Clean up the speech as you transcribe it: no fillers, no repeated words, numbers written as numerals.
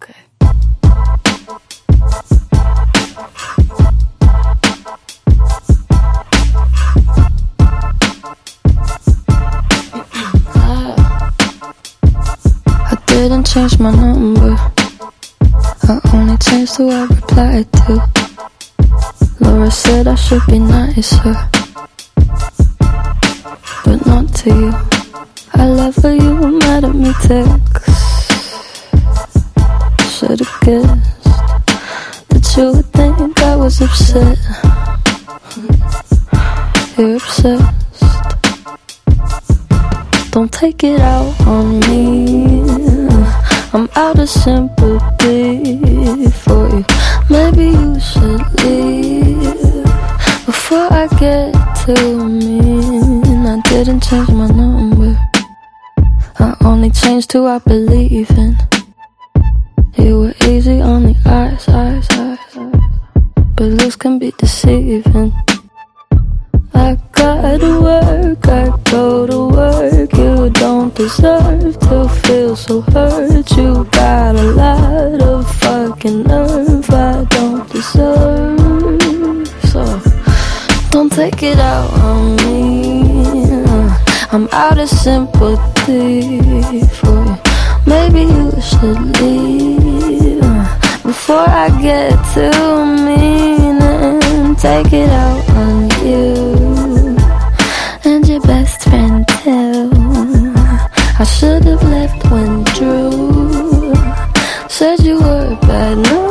Okay. I didn't change my number, I only changed who I replied to. Laura said I should be nicer, but not to you. I love how you were mad at me text. Should've guessed that you would think I was upset. You're obsessed. Don't take it out on me, I'm out of sympathy for you. Maybe you should leave before I get too mean. I didn't change my number, I only changed who I believe in. You were easy on the eyes, but looks can be deceiving. I gotta work, I go to work. You don't deserve to feel so hurt. You got a lot of fucking nerve I don't deserve. So don't take it out on me, I'm out of sympathy for you. Maybe you should leave before I get too mean and take it out on you and your best friend too. I should've left when Drew said you were a bad news.